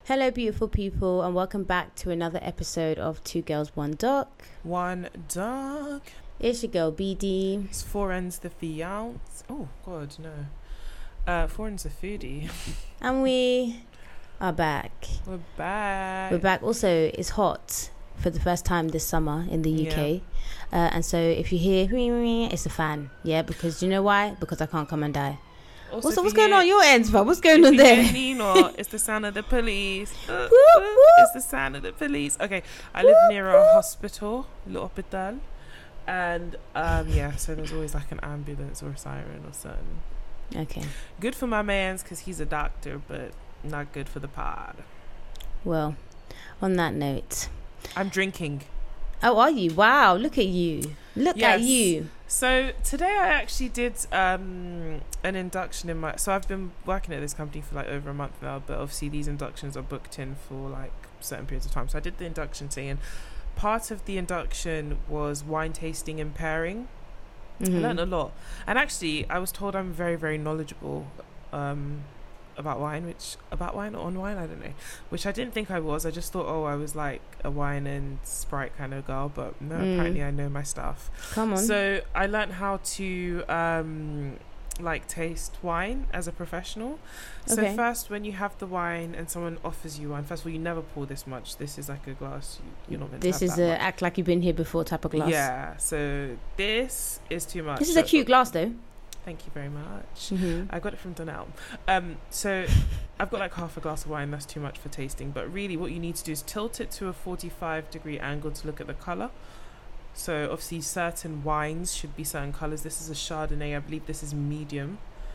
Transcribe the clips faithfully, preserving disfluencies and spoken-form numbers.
Hello, beautiful people, and welcome back to another episode of Two Girls, One Dog. One Dog. It's your girl, B D. It's four ends the fiance. Oh, God, no. Uh, four ends the foodie. And we are back. We're back. We're back. Also, it's hot for the first time this summer in the U K. Yeah. Uh, and so if you hear, it's a fan. Yeah, because you know why? Because I can't come and die. Also, what's what's going on your end, fam? What's going on there? Nino, it's the sound of the police. Uh, whoop, whoop. It's the sound of the police. Okay, I live whoop, near a hospital, l'hôpital, and um, yeah, so there's always like an ambulance or a siren or something. Okay. Good for my man's because he's a doctor, but not good for the pod. Well, on that note, I'm drinking. Oh, are you? Wow, look at you. Look yes. at you. So today I actually did um, an induction in my... So I've been working at this company for like over a month now, but obviously these inductions are booked in for like certain periods of time. So I did the induction thing, and part of the induction was wine tasting and pairing. Mm-hmm. I learned a lot. And actually, I was told I'm very, very knowledgeable um, about wine, which... About wine or on wine? I don't know. Which I didn't think I was. I just thought, oh, I was like a wine and Sprite kind of girl, but no, mm. apparently I know my stuff. Come on. So I learned how to um like taste wine as a professional. So okay. First, when you have the wine and someone offers you wine, first of all, you never pour this much. This is like a glass. You, you're not meant this to have is that a much. Act like you've been here before type of glass. Yeah. So this is too much. This is a cute glass though. Thank you very much. Mm-hmm. I got it from Dunelm. Um, so I've got like half a glass of wine. That's too much for tasting. But really what you need to do is tilt it to a forty-five degree angle to look at the colour. So obviously certain wines should be certain colours. This is a Chardonnay. I believe this is medium.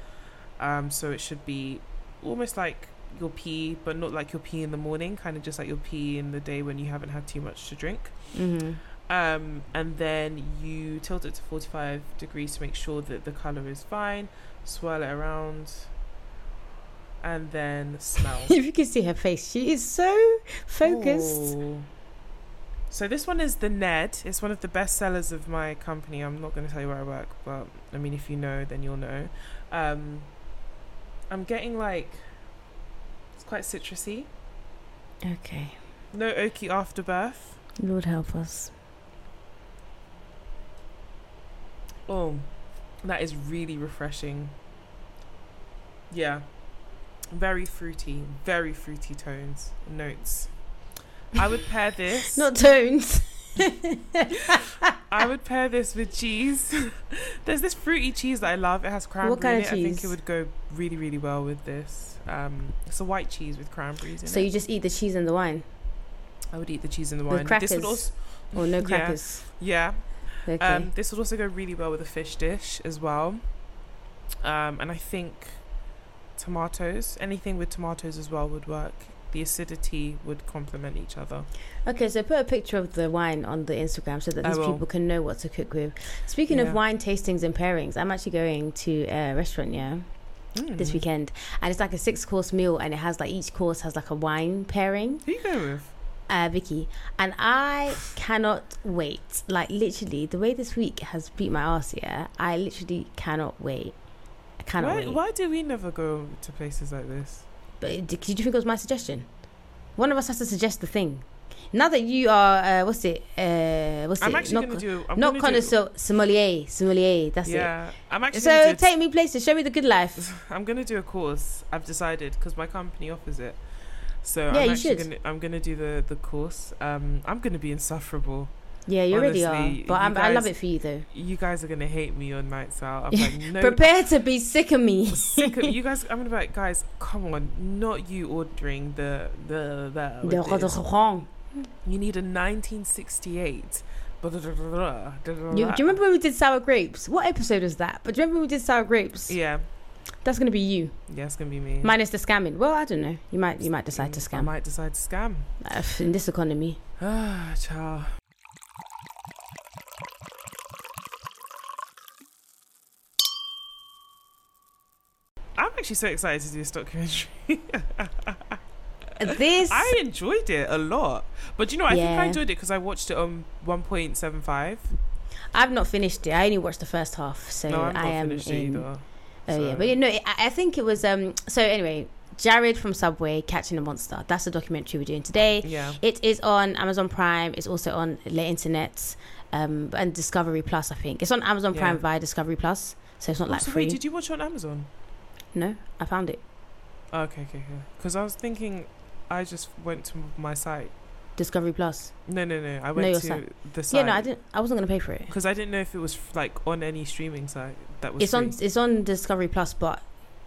Um, so it should be almost like your pee, but not like your pee in the morning. Kind of just like your pee in the day when you haven't had too much to drink. Mm-hmm. Um, and then you tilt it to forty-five degrees to make sure that the colour is fine. Swirl it around. And then smell. If you can see her face, she is so focused. Ooh. So this one is the Ned. It's one of the best sellers of my company. I'm not going to tell you where I work, but I mean, if you know, then you'll know. Um, I'm getting like, it's quite citrusy. Okay. No oaky afterbirth. Lord help us. Oh, that is really refreshing. Yeah. Very fruity, very fruity tones, notes. I would pair this. Not tones. I would pair this with cheese. There's this fruity cheese that I love. It has cranberry what kind in of it. cheese? I think it would go really, really well with this. Um, it's a white cheese with cranberries in so it. So you just eat the cheese and the wine? I would eat the cheese and the wine. With crackers? This would also, or no crackers? Yeah. yeah. Okay. Um, this would also go really well with a fish dish as well. Um, and I think tomatoes, anything with tomatoes as well would work. The acidity would complement each other. Okay, so put a picture of the wine on the Instagram so that these people can know what to cook with. Speaking yeah. of wine tastings and pairings, I'm actually going to a restaurant, yeah, mm. this weekend. And it's like a six course meal, and it has like, each course has like a wine pairing. Who you going with? Uh, Vicky. And I cannot wait. Like literally, the way this week has beat my ass, yeah, I literally cannot wait. I cannot why, wait. Why do we never go to places like this? But did you think it was my suggestion? One of us has to suggest the thing. Now that you are, uh, what's it? Uh, what's I'm it? actually going to do. I'm not connoisseur, sommelier, sommelier. That's yeah, it. Yeah, I'm actually. So do take me places, show me the good life. I'm going to do a course. I've decided because my company offers it. So yeah, I'm you actually should. Gonna, I'm going to do the the course. Um, I'm going to be insufferable. Yeah, you Honestly, already are. But I'm, guys, I love it for you though. You guys are gonna hate me on nights out. I'm like, no. Prepare to be sick of me. Sick of you guys. I'm gonna be like, guys, come on, not you ordering the the the. The restaurant. You need a nineteen sixty-eight. You, do you remember when we did sour grapes? What episode was that? But do you remember when we did sour grapes? Yeah. That's gonna be you. Yeah, it's gonna be me. Minus the scamming. Well, I don't know. You might you might decide to scam. I might decide to scam. Uh, in this economy. Ah, ciao. I'm actually so excited to do this documentary. This I enjoyed it a lot, but you know, I yeah. think I enjoyed it because I watched it on one point seven five. I've not finished it. I only watched the first half, so no, I'm not I am finished in. Either, Oh so. yeah, but you know, I, I think it was. Um. So anyway, Jared from Subway catching a monster. That's the documentary we're doing today. Yeah. It is on Amazon Prime. It's also on Le Internet um, and Discovery Plus, I think. It's on Amazon Prime yeah. via Discovery Plus, so it's not oh, like so free. Wait, did you watch it on Amazon? No, I found it. Oh, okay, okay, okay. Because I was thinking, I just went to my site. Discovery Plus. No, no, no. I went no, to site. the site. Yeah, no, I didn't. I wasn't gonna pay for it because I didn't know if it was like on any streaming site that was. It's free. on. It's on Discovery Plus, but.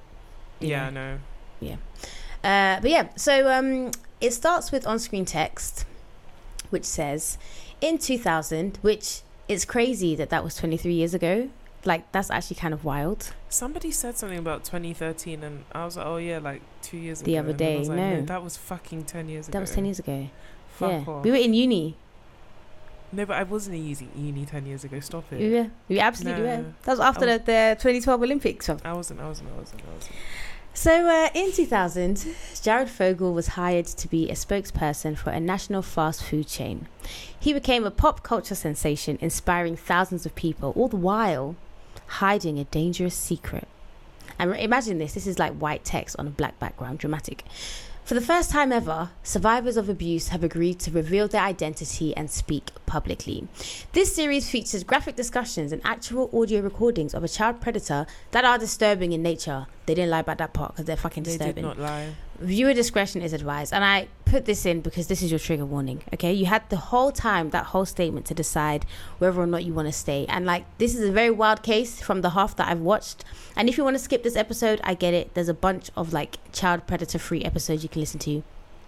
Yeah, no. Yeah, uh, but yeah. So um, it starts with on-screen text, which says, "In two thousand," which is crazy that that was twenty-three years ago. Like, that's actually kind of wild. Somebody said something about twenty thirteen, and I was like, "Oh yeah, like two years the ago." The other day, like, no. no, that was fucking ten years ago. That was ten years ago. Fuck yeah, off. we were in uni. No, but I wasn't in uni, uni ten years ago. Stop it. Yeah, we absolutely no. were. That was after was, the, the twenty twelve Olympics. I wasn't. I wasn't. I wasn't. I wasn't. So uh, in two thousand, Jared Fogle was hired to be a spokesperson for a national fast food chain. He became a pop culture sensation, inspiring thousands of people, all the while hiding a dangerous secret. And imagine this, this is like white text on a black background, dramatic. For the first time ever, survivors of abuse have agreed to reveal their identity and speak publicly. This series features graphic discussions and actual audio recordings of a child predator that are disturbing in nature. They didn't lie about that part because they're fucking disturbing. They did not lie. Viewer discretion is advised. And I put this in because this is your trigger warning, okay? You had the whole time, that whole statement, to decide whether or not you want to stay. And like, this is a very wild case from the half that I've watched. And if you want to skip this episode, I get it. There's a bunch of like child predator free episodes you can listen to.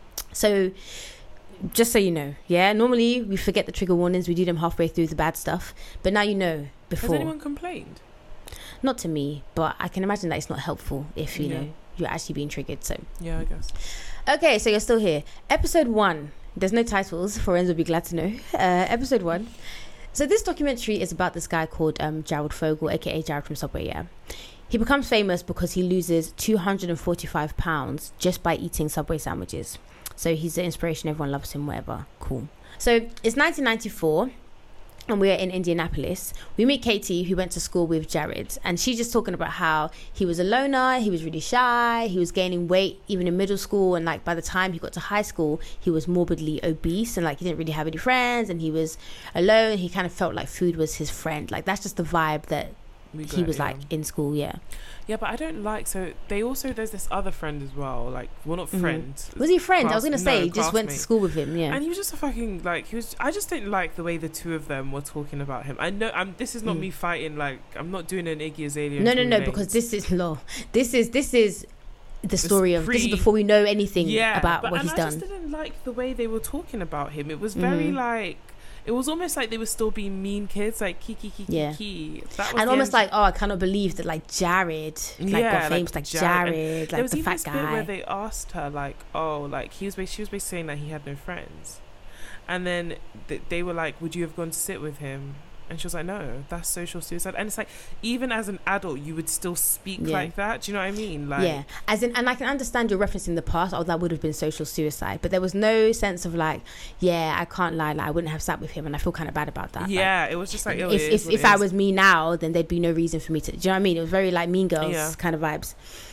So just so you know, yeah, normally we forget the trigger warnings. We do them halfway through the bad stuff. But now you know before. Has anyone complained? Not to me, but I can imagine that it's not helpful if, you yeah. know, you're actually being triggered. So yeah, I guess. Okay, so you're still here. Episode one. There's no titles. Friends will be glad to know. Uh, episode one. So this documentary is about this guy called um, Jared Fogle, aka Jared from Subway. Yeah, he becomes famous because he loses two hundred forty-five pounds just by eating Subway sandwiches. So he's the inspiration. Everyone loves him. Whatever. Cool. So it's nineteen ninety-four. And we're in Indianapolis. We meet Katie, who went to school with Jared, and she's just talking about how he was a loner, he was really shy, he was gaining weight even in middle school, and like by the time he got to high school, he was morbidly obese, and like he didn't really have any friends, and he was alone. He kind of felt like food was his friend. Like that's just the vibe that we got, he was yeah. like in school. Yeah. Yeah, but I don't like, so they also, there's this other friend as well, like, well, not mm-hmm. friend. Was he a friend? Class, I was going to say, no, he just went to school with him, yeah. And he was just a fucking, like, he was, I just didn't like the way the two of them were talking about him. I know, I'm, this is not mm. me fighting, like, I'm not doing an Iggy Azalea. No, no, no, because this is law. This is, this is the story it's of, pre- this is before we know anything yeah, about but, what and he's I done. I just didn't like the way they were talking about him. It was very, mm. like, it was almost like they were still being mean kids, like kiki kiki yeah. kiki. That was and almost like, oh, I cannot believe that like Jared, like yeah, got famous, like, like Jared, Jared like the fat guy. There was even this bit where they asked her, like, oh, like he was, she was basically saying that he had no friends, and then th- they were like, would you have gone to sit with him? And she was like, no, that's social suicide. And it's like, even as an adult, you would still speak yeah. like that. Do you know what I mean? Like, yeah. As in, and I can understand your reference in the past, oh, that would have been social suicide. But there was no sense of like, yeah, I can't lie, like I wouldn't have sat with him, and I feel kind of bad about that. Yeah, like, it was just like, oh, if it is if, if I was me now, then there'd be no reason for me to. Do you know what I mean? It was very like Mean Girls yeah. kind of vibes.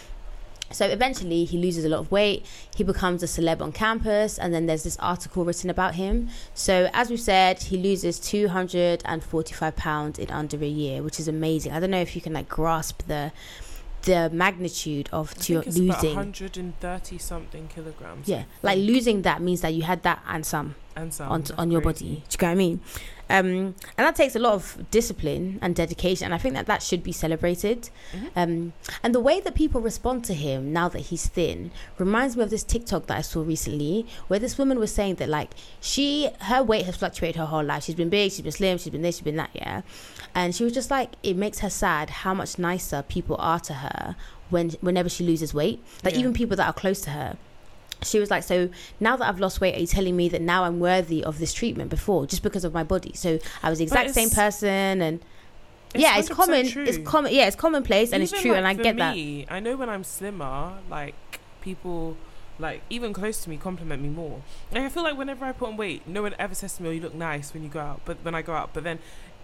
So eventually he loses a lot of weight, he becomes a celeb on campus, and then there's this article written about him. So as we said, he loses two hundred forty-five pounds in under a year, which is amazing. I don't know if you can like grasp the the magnitude of I to think it's losing about one hundred thirty something kilograms. Yeah, like losing that means that you had that and some and some on, on your body. Do you get what I mean? Um, and that takes a lot of discipline and dedication, and I think that that should be celebrated. Mm-hmm. Um, and the way that people respond to him now that he's thin reminds me of this TikTok that I saw recently, where this woman was saying that like she, her weight has fluctuated her whole life. She's been big, she's been slim, she's been this, she's been that, yeah. And she was just like, it makes her sad how much nicer people are to her when whenever she loses weight. Like yeah. even people that are close to her. She was like, so now that I've lost weight, are you telling me that now I'm worthy of this treatment before just because of my body? So I was the exact same person, and it's yeah, it's common. True. It's common. Yeah, it's commonplace, and even it's true, like and I get me, that. I know when I'm slimmer, like people, like even close to me, compliment me more. Like I feel like whenever I put on weight, no one ever says to me, "Oh, you look nice when you go out." But when I go out, but then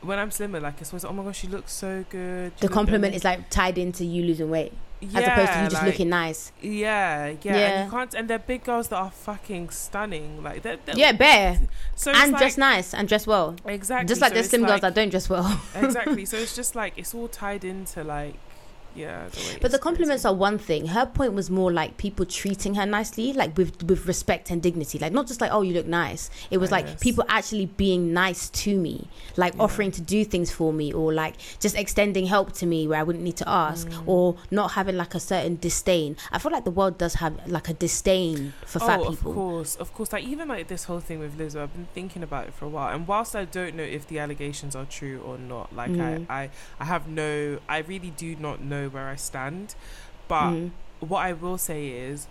when I'm slimmer, like it's always, oh my gosh, you look so good. The compliment is like tied into you losing weight, yeah, as opposed to you just like, looking nice. Yeah, yeah, yeah. And you can't, and they're big girls that are fucking stunning, like they're, they're yeah, bare, so and like, dress nice and dress well. Exactly, just like so there's slim like, girls that don't dress well. Exactly, so it's just like it's all tied into like. Yeah, the but the compliments crazy. Are one thing. Her point was more like people treating her nicely, like with with respect and dignity, like not just like, oh, you look nice. It was I like guess. People actually being nice to me, like yeah. offering to do things for me, or like just extending help to me where I wouldn't need to ask, mm. or not having like a certain disdain. I feel like the world does have like a disdain for oh, fat people. Of course, of course. Like even like this whole thing with Lizzo, I've been thinking about it for a while, and whilst I don't know if the allegations are true or not, like mm. I, I I have no, I really do not know where I stand. But mm. what I will say is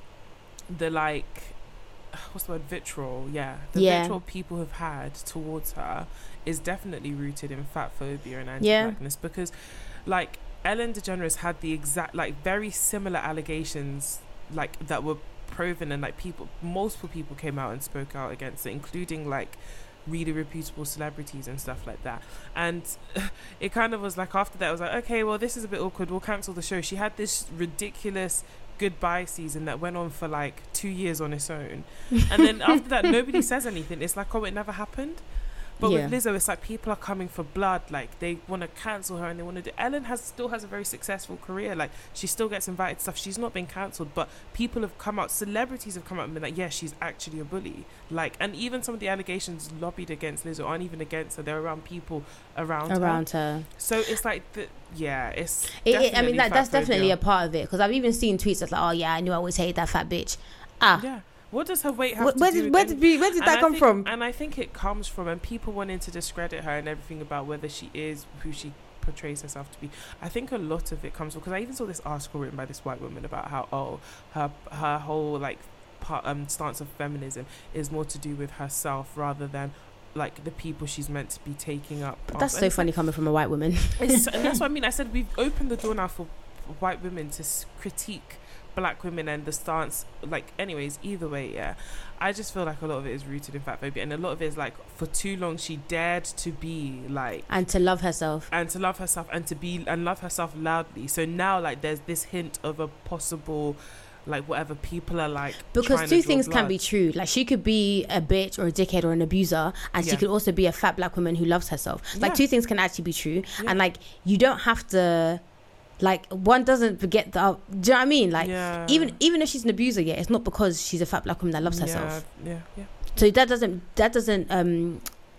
the like what's the word vitriol yeah the yeah. vitriol people have had towards her is definitely rooted in fat phobia and anti-blackness, yeah. because like Ellen DeGeneres had the exact like very similar allegations like that were proven, and like people multiple people came out and spoke out against it, including like really reputable celebrities and stuff like that. And it kind of was like after that I was like, okay, well this is a bit awkward, we'll cancel the show. She had this ridiculous goodbye season that went on for like two years on its own, and then after that nobody says anything. It's like, oh, it never happened. But yeah. with Lizzo, it's like people are coming for blood. Like they want to cancel her and they want to do. Ellen has still has a very successful career. Like she still gets invited to stuff. She's not been cancelled, but people have come out. Celebrities have come out and been like, yeah, she's actually a bully. Like, and even some of the allegations lobbied against Lizzo aren't even against her. They're around people around around her. her. So it's like the yeah, it's. It, it, I mean, that, that's definitely a part of it, because I've even seen tweets that's like, oh yeah, I knew I always hated that fat bitch. Ah. Yeah. What does her weight have where, to where do did, with where did, we, where did that come think, from? And I think it comes from and people wanting to discredit her and everything about whether she is who she portrays herself to be. I think a lot of it comes from, because I even saw this article written by this white woman about how oh her her whole like part, um stance of feminism is more to do with herself rather than like the people she's meant to be taking up. But that's so funny like, coming from a white woman. It's, and that's what I mean. I said we've opened the door now for white women to critique black women and the stance, like anyways either way. yeah I just feel like a lot of it is rooted in fat phobia, and a lot of it is like for too long she dared to be like and to love herself and to love herself and to be and love herself loudly. So now like there's this hint of a possible like whatever people are like, because two things blood. Can be true. Like she could be a bitch or a dickhead or an abuser, and yeah. she could also be a fat black woman who loves herself. Like yeah. two things can actually be true, yeah. and like you don't have to. Like one doesn't forget the. Uh, do you know what I mean? Like yeah. even even if she's an abuser, yeah, it's not because she's a fat black woman that loves yeah, herself. Yeah, yeah. So that doesn't that doesn't um,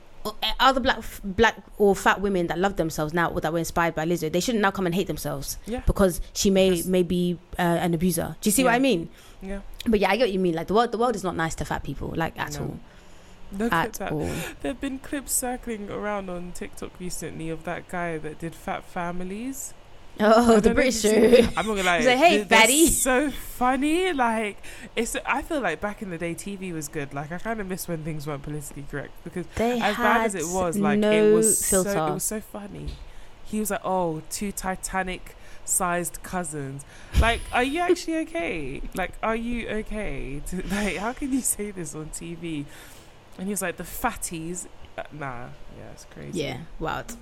other black black or fat women that love themselves now or that were inspired by Lizzo, they shouldn't now come and hate themselves. Yeah. Because she may yes. may be uh, an abuser. Do you see yeah. what I mean? Yeah. But yeah, I get what you mean. Like the world the world is not nice to fat people, like at no. all. Look at, at that. All. There have been clips circling around on TikTok recently of that guy that did Fat Families. Oh, the British show. I'm not gonna lie. He's like, hey, fatty. So funny. Like, it's. I feel like back in the day, T V was good. Like, I kind of miss when things weren't politically correct, because they as bad as it was, like, no it was filter. so. It was so funny. He was like, "Oh, two Titanic-sized cousins." Like, are you actually okay? Like, are you okay? To, like, how can you say this on T V? And he was like, "The fatties." Uh, nah, yeah, it's crazy. Yeah, wild,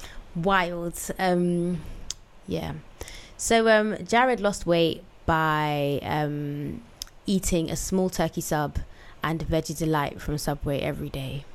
wild. Um. Yeah. So um, Jared lost weight by um, eating a small turkey sub and Veggie Delight from Subway every day.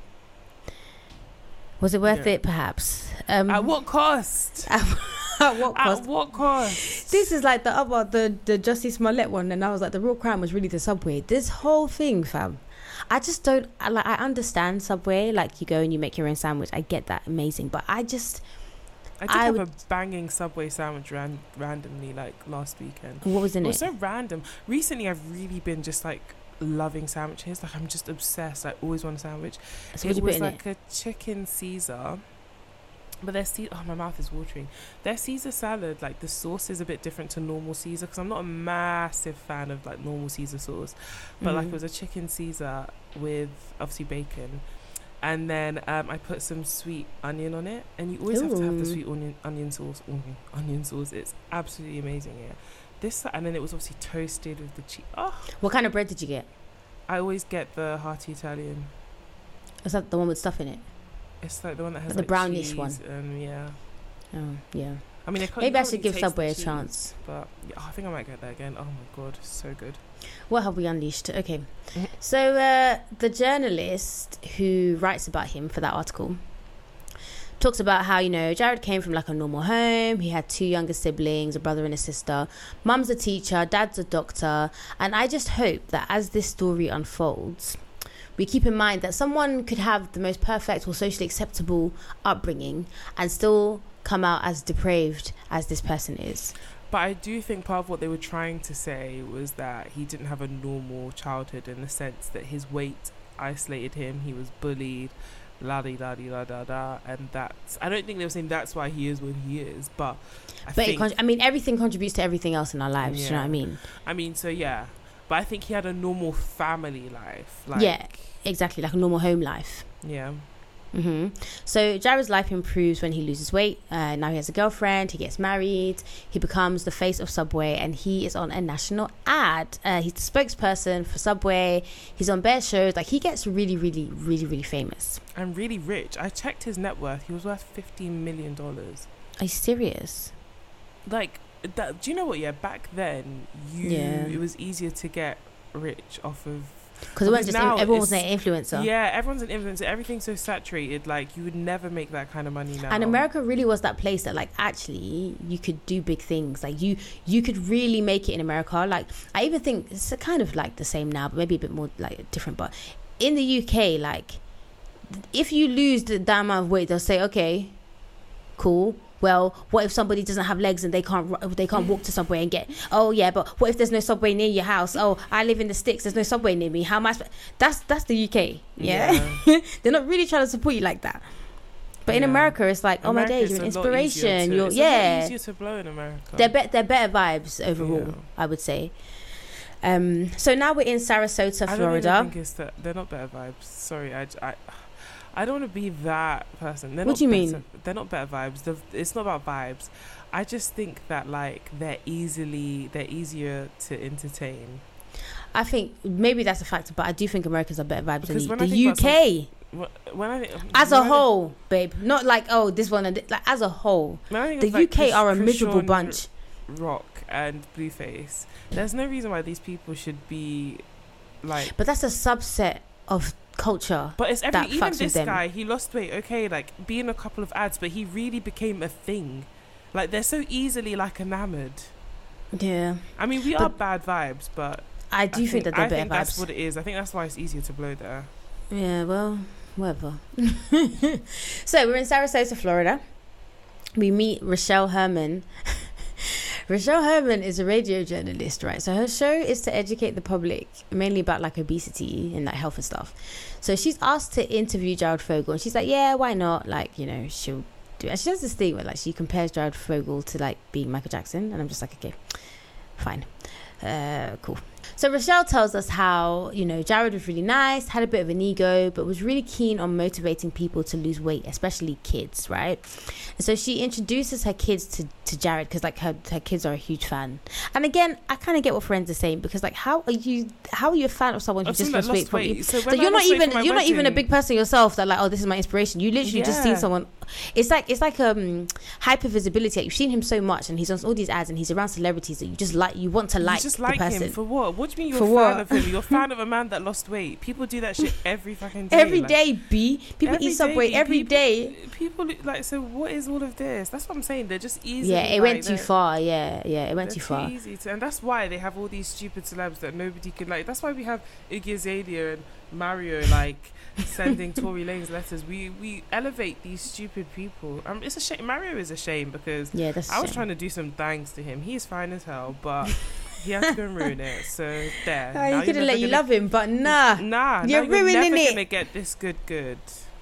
Was it worth yeah. it? Perhaps. Um, at what cost? At, at what cost? At what cost? This is like the other, the the Jussie Smollett one, and I was like, the real crime was really the Subway. This whole thing, fam. I just don't. I, like. I understand Subway. Like you go and you make your own sandwich. I get that, amazing. But I just. I did I have would, a banging Subway sandwich ran, randomly like last weekend. What was in it? It was so random. Recently, I've really been just like loving sandwiches. Like I'm just obsessed. I always want a sandwich. So it you was put in like it? a chicken Caesar, but their Ce- oh my mouth is watering. Their Caesar salad, like the sauce is a bit different to normal Caesar, because I'm not a massive fan of like normal Caesar sauce, but mm-hmm. like it was a chicken Caesar with obviously bacon. And then um, I put some sweet onion on it, and you always Ooh. have to have the sweet onion onion sauce. Mm-hmm. Onion sauce, it's absolutely amazing. Yeah, this and then it was obviously toasted with the cheese. Oh, what kind of bread did you get? I always get the hearty Italian. Is that the one with stuff in it? It's like the one that has the like brownish one. And yeah. Oh yeah. I mean, maybe I should give Subway a chance. But yeah, I think I might get that again. Oh my god, so good. What have we unleashed? Okay, so uh, the journalist who writes about him for that article talks about how, you know, Jared came from like a normal home. He had two younger siblings, a brother and a sister. Mum's a teacher, dad's a doctor. And I just hope that as this story unfolds, we keep in mind that someone could have the most perfect or socially acceptable upbringing and still come out as depraved as this person is. But I do think part of what they were trying to say was that he didn't have a normal childhood, in the sense that his weight isolated him. He was bullied. La di da di da da da, and that's. I don't think they were saying that's why he is what he is, but. I but think, it con- I mean, everything contributes to everything else in our lives. Yeah. You know what I mean? I mean, so yeah, but I think he had a normal family life. Like, yeah, exactly, like a normal home life. Yeah. Mm-hmm. So Jared's life improves when he loses weight. Uh, now he has a girlfriend. He gets married. He becomes the face of Subway, and he is on a national ad. Uh, he's the spokesperson for Subway. He's on bear shows. Like, he gets really, really, really, really famous and really rich. I checked his net worth. He was worth fifteen million dollars. Are you serious? Like that? Do you know what? Yeah, back then, you yeah. it was easier to get rich off of. Because it wasn't just in, everyone was an influencer. Yeah, everyone's an influencer. Everything's so saturated. Like, you would never make that kind of money now. And America really was that place that, like, actually you could do big things. Like, you you could really make it in America. Like, I even think it's kind of like the same now, but maybe a bit more like different. But in the U K, like, if you lose the, that amount of weight, they'll say, okay, cool. Well, what if somebody doesn't have legs and they can't they can't walk to Subway and get? Oh yeah, but what if there's no Subway near your house? Oh, I live in the sticks. There's no Subway near me. How am I? Sp-? That's that's the U K. Yeah, yeah. They're not really trying to support you like that. But yeah. in America, it's like, oh America my days, you're an inspiration. To, you're it's yeah. a lot easier to blow in America. They're be- they're better vibes overall, yeah. I would say. Um. So now we're in Sarasota, I Florida. don't even think it's that they're not better vibes. Sorry, I. I I don't want to be that person. They're what not do you better, mean? They're not better vibes. They're, it's not about vibes. I just think that, like, they're easily they're easier to entertain. I think maybe that's a factor, but I do think Americans are better vibes because than the, the U K. Some, when I think, as when a I whole, think, babe, not like oh this one and th- like as a whole, the U U K like are a Chris, miserable Chrisean bunch. Rock and Blueface. There's no reason why these people should be like. But that's a subset of culture. But it's every, that even fucks this with guy, them. he lost weight, okay, like be in a couple of ads, but he really became a thing. Like, they're so easily like enamored. Yeah. I mean, we but are bad vibes, but I do I think, think that they're I better think vibes. That's what it is. I think that's why it's easier to blow there. Yeah, well, whatever. So we're in Sarasota, Florida. We meet Rochelle Herman. Rochelle Herman is a radio journalist, right? So her show is to educate the public, mainly about like obesity and like health and stuff. So she's asked to interview Jared Fogle, and she's like, yeah, why not? Like, you know, she'll do it. And she does this thing where like she compares Jared Fogle to like being Michael Jackson, and I'm just like, okay, fine, uh, cool. So Rochelle tells us how, you know, Jared was really nice, had a bit of an ego, but was really keen on motivating people to lose weight, especially kids, right? And so she introduces her kids to, to Jared because, like, her, her kids are a huge fan. And again, I kind of get what friends are saying because, like, how are you how are you a fan of someone who I've just lost lost weight? weight. From, so so you're not even you're wedding. not even a big person yourself that, like, oh, this is my inspiration. You literally yeah. just seen someone. It's like it's like um hyper visibility. Like, you've seen him so much, and he's on all these ads, and he's around celebrities that you just like. You want to like, you just like the person. him for what? What do you mean you're for a what? fan of him? You're a fan of a man that lost weight. People do that shit every fucking day. Every like, day, B. People eat Subway every people, day. People like so. What is all of this? That's what I'm saying. They're just easy. Yeah, it like, went too far. Yeah, yeah, it went too far. Too easy to, and that's why they have all these stupid celebs that nobody could like. That's why we have Iggy Azalea and Mario like sending Tory Lanez letters. We we elevate these stupid people. Um, it's a shame. Mario is a shame because yeah, that's I was shame. trying to do some thanks to him. He's fine as hell, but. He has to go and ruin it. So there. Oh, you could have let you love him, but nah. Nah. You're now ruining you're never it. Gonna get this good, good.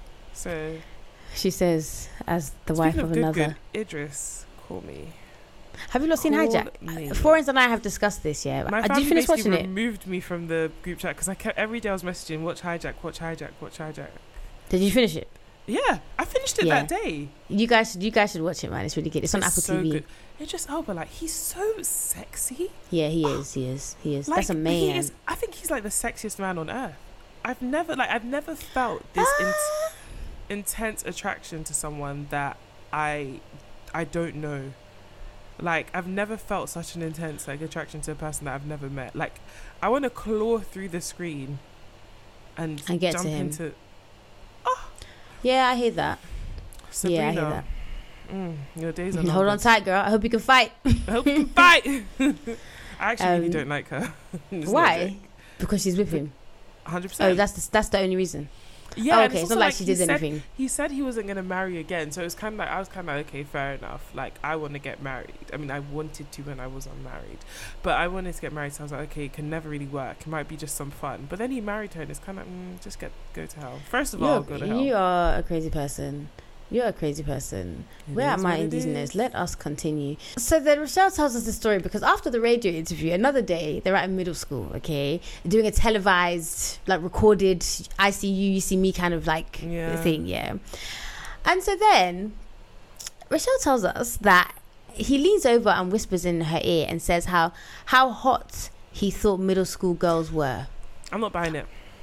So. She says, as the Speaking wife of, of good, another. Good, Idris, call me. Have you not seen call Hijack? Florence and I have discussed this. Yeah. My Did family you finish watching it? removed me from the group chat because I kept every day I was messaging, watch Hijack, watch Hijack, watch Hijack. Did you finish it? Yeah, I finished it yeah. that day. You guys, should, you guys should watch it, man. It's really good. It's, it's on Apple so T V. Good. Idris Elba, like he's so sexy. Yeah, he is. He is. He is. Like, That's a man. He is, I think he's like the sexiest man on earth. I've never like I've never felt this. Ah, int- intense attraction to someone that I I don't know. Like, I've never felt such an intense, like, attraction to a person that I've never met. Like, I want to claw through the screen and, and get jump to him. into... Oh. Yeah, I hear that. Sabrina, yeah, I hear that. Mm, your days are Hold numbered. on tight, girl. I hope you can fight. I hope you can fight. I actually um, really don't like her. Why? Because she's with him. one hundred percent. Oh, that's the, that's the only reason. Yeah, oh, okay. It's not like, like she did said, anything. He said he wasn't going to marry again, so it was kind of like, I was kind of like, okay, fair enough. Like, I want to get married. I mean, I wanted to when I was unmarried, but I wanted to get married, so I was like, okay, it can never really work. It might be just some fun. But then he married her, and it's kind of like, mm, just get go to hell. First of You're, all, go to hell. You are a crazy person. You're a crazy person. It We're at my Indies. Let us continue. So then Rochelle tells us the story because after the radio interview, another day, they're at middle school, okay? Doing a televised, like recorded I see you, you see me kind of like yeah. thing, yeah. And so then Rochelle tells us that he leans over and whispers in her ear and says how how hot he thought middle school girls were. I'm not buying it.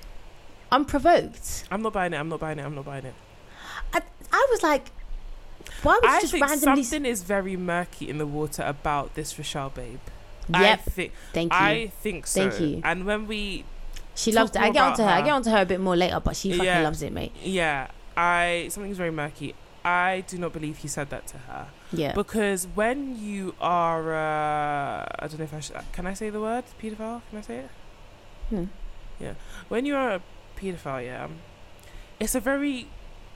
Unprovoked. I'm not buying it. I'm not buying it. I'm not buying it. I, I was like, why would you I just think randomly... something is very murky in the water about this Rochelle babe. Yep. I think, Thank you. I think so. Thank you. And when we... She loves it. I get onto her. her. I get onto her a bit more later, but she fucking yeah. loves it, mate. Yeah. I... Something's very murky. I do not believe he said that to her. Yeah. Because when you are... Uh, I don't know if I should... Can I say the word? Paedophile? Can I say it? Hmm. Yeah. When you are a paedophile, yeah, it's a very...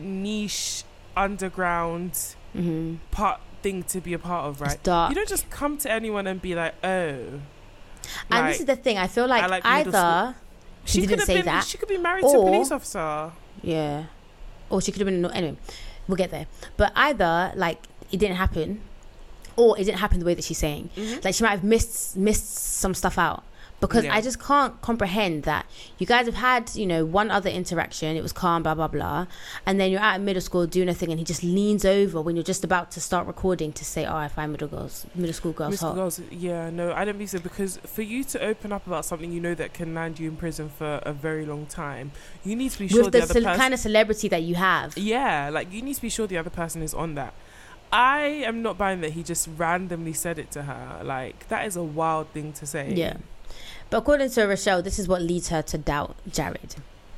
niche underground mm-hmm. part thing to be a part of, right? It's dark. You don't just come to anyone and be like, oh. And like, this is the thing. I feel like, I like either she, she didn't say been, that. She could be married or, to a police officer. Yeah. Or she could have been anyway. We'll get there. But either like it didn't happen, or it didn't happen the way that she's saying. Mm-hmm. Like she might have missed missed some stuff out. Because yeah. I just can't comprehend that you guys have had, you know, one other interaction. It was calm, blah, blah, blah. And then you're at middle school doing a thing and he just leans over when you're just about to start recording to say, oh, I find middle girls, middle school girls middle hot. Girls, yeah, no, I don't believe so. Because for you to open up about something you know that can land you in prison for a very long time, you need to be sure With the, the other ce- person... kind of celebrity that you have. Yeah, like you need to be sure the other person is on that. I am not buying that he just randomly said it to her. Like, that is a wild thing to say. Yeah. But according to Rochelle, this is what leads her to doubt Jared.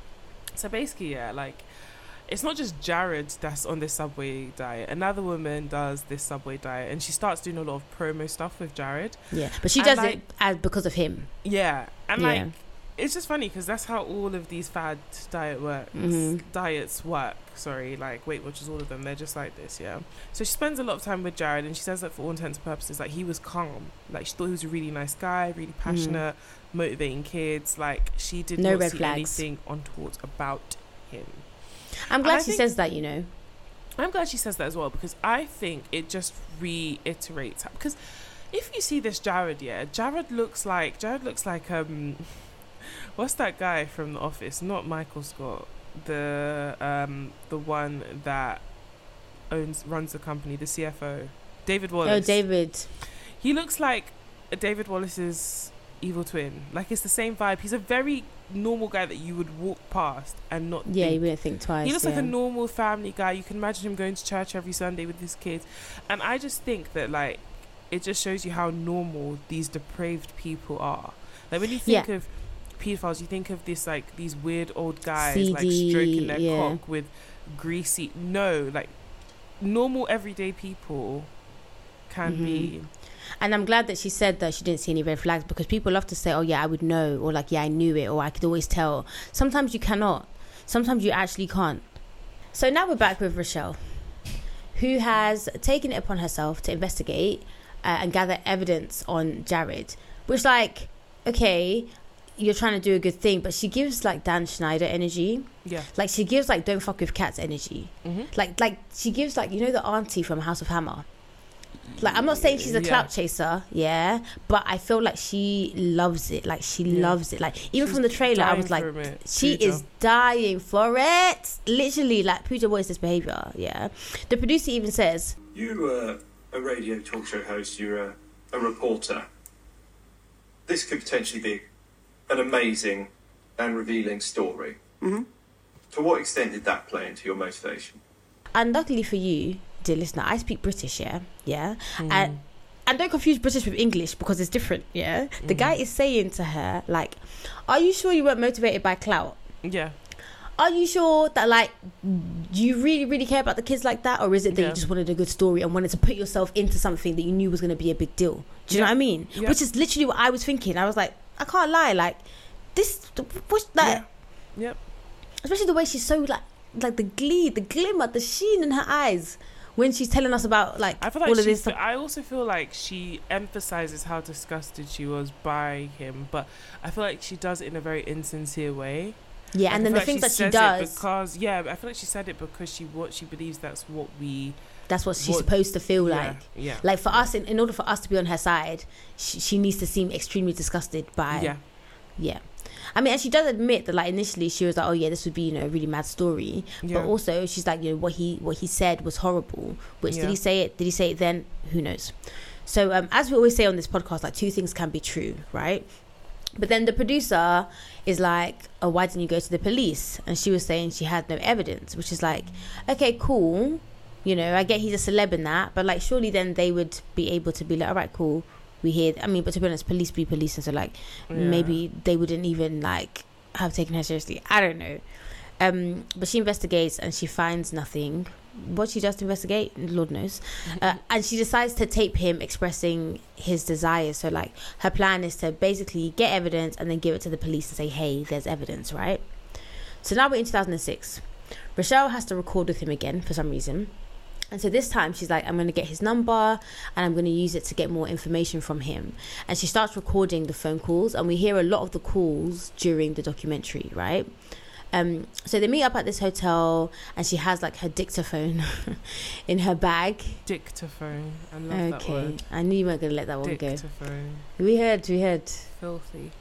So basically, yeah, like, it's not just Jared that's on this Subway diet. Another woman does this Subway diet, and she starts doing a lot of promo stuff with Jared. Yeah, but she does like, it as because of him. Yeah, and yeah. like, it's just funny because that's how all of these fad diet works. Mm-hmm. Diets work. Sorry, like Weight Watchers, all of them. They're just like this, yeah. So she spends a lot of time with Jared, and she says that for all intents and purposes, like he was calm. Like she thought he was a really nice guy, really passionate, mm-hmm. motivating kids. Like she did no not red see flags. anything untoward about him. I'm glad she says that, you know. I'm glad she says that as well because I think it just reiterates because if you see this Jared, yeah, Jared looks like Jared looks like um. What's that guy from The Office? Not Michael Scott. The um the one that owns runs the company, the C F O, David Wallace. Oh, David. He looks like David Wallace's evil twin. Like it's the same vibe. He's a very normal guy that you would walk past and not. Yeah, think. you wouldn't think twice. He looks yeah. like a normal family guy. You can imagine him going to church every Sunday with his kids, and I just think that like it just shows you how normal these depraved people are. Like when you think yeah. of pedophiles, you think of this like these weird old guys C D, like stroking their yeah. cock with greasy. No, like normal everyday people can mm-hmm. be. And I'm glad that she said that she didn't see any red flags because people love to say, oh yeah, I would know, or like yeah, I knew it, or I could always tell. Sometimes you cannot. Sometimes you actually can't. So now we're back with Rochelle, who has taken it upon herself to investigate uh, and gather evidence on Jared, which like okay, you're trying to do a good thing, but she gives like Dan Schneider energy. Yeah. Like she gives like don't fuck with cats energy. Mm-hmm. Like like she gives like, you know, the auntie from House of Hammer. Like I'm not saying she's a yeah. clout chaser, yeah, but I feel like she loves it. Like she yeah. loves it. Like even she's from the trailer, I was like, she Pooja. is dying for it. Literally, like Pooja voices behavior. Yeah. The producer even says, "You were a radio talk show host. You're a, a reporter. This could potentially be an amazing and revealing story. Mm-hmm. To what extent did that play into your motivation? And luckily for you, dear listener, I speak British, yeah? Yeah? Mm. And and don't confuse British with English because it's different, yeah? The Mm. guy is saying to her, like, are you sure you weren't motivated by clout? Yeah. Are you sure that, like, do you really, really care about the kids like that? Or is it that Yeah. you just wanted a good story and wanted to put yourself into something that you knew was going to be a big deal? Do you Yeah. know what I mean? Yeah. Which is literally what I was thinking. I was like, I can't lie. Like, this, what's that? Yeah. Yep. Especially the way she's so, like, like the glee, the glimmer, the sheen in her eyes when she's telling us about, like, I feel like all of she this fe- stuff. I also feel like she emphasizes how disgusted she was by him, but I feel like she does it in a very insincere way. Yeah, Like, and I then feel the like things that she says it does, because yeah, I feel like she said it because she what she believes that's what we that's what she's what- supposed to feel yeah, like. yeah Like, for us, in, in order for us to be on her side, she, she needs to seem extremely disgusted by... yeah Yeah. I mean, and she does admit that, like, initially she was like, oh yeah, this would be, you know, a really mad story. yeah But also she's like, you know, what he what he said was horrible. Which Yeah. did he say it? Did he say it then? Who knows? So um, as we always say on this podcast, like, two things can be true, right? But then the producer is like, oh, why didn't you go to the police? And she was saying she had no evidence, which is like, okay, cool. You know, I get he's a celeb in that, but like, surely then they would be able to be like, all right, cool. We hear, I mean, but to be honest, police be police, and so like Yeah. maybe they wouldn't even like have taken her seriously. I don't know. Um, but she investigates and she finds nothing. What she does to investigate, Lord knows. Uh, and she decides to tape him expressing his desires. So like her plan is to basically get evidence and then give it to the police and say, hey, there's evidence, right? So now we're in two thousand six. Rochelle has to record with him again for some reason. And so this time she's like, I'm going to get his number and I'm going to use it to get more information from him. And she starts recording the phone calls, and we hear a lot of the calls during the documentary, right? Um, so they meet up at this hotel, and she has like her dictaphone in her bag. Dictaphone. I love that Okay, word. I knew you weren't going to let that one Dictaphone. go. We heard, we heard. Filthy.